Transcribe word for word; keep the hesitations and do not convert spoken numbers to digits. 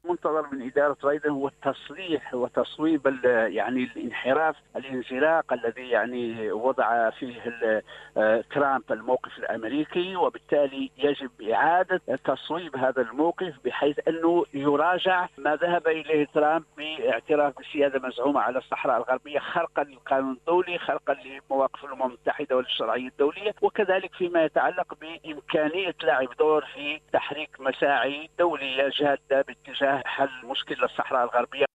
منتظر من إدارة بايدن هو التصليح وتصويب يعني الانحراف الانزلاق الذي يعني وضع فيه ترامب الموقف الأمريكي، وبالتالي يجب إعادة تصويب هذا الموقف بحيث أنه يراجع ما ذهب إليه ترامب باعتراف بالسيادة مزعومة على الصحراء الغربية خرقا للقانون الدولي، خرقا لمواقف الأمم المتحدة والشرعية الدولية، وكذلك فيما يتعلق بإمكانية لعب دور في تحريك مساعي دولية جادة باتجاه حل مشكلة الصحراء الغربية.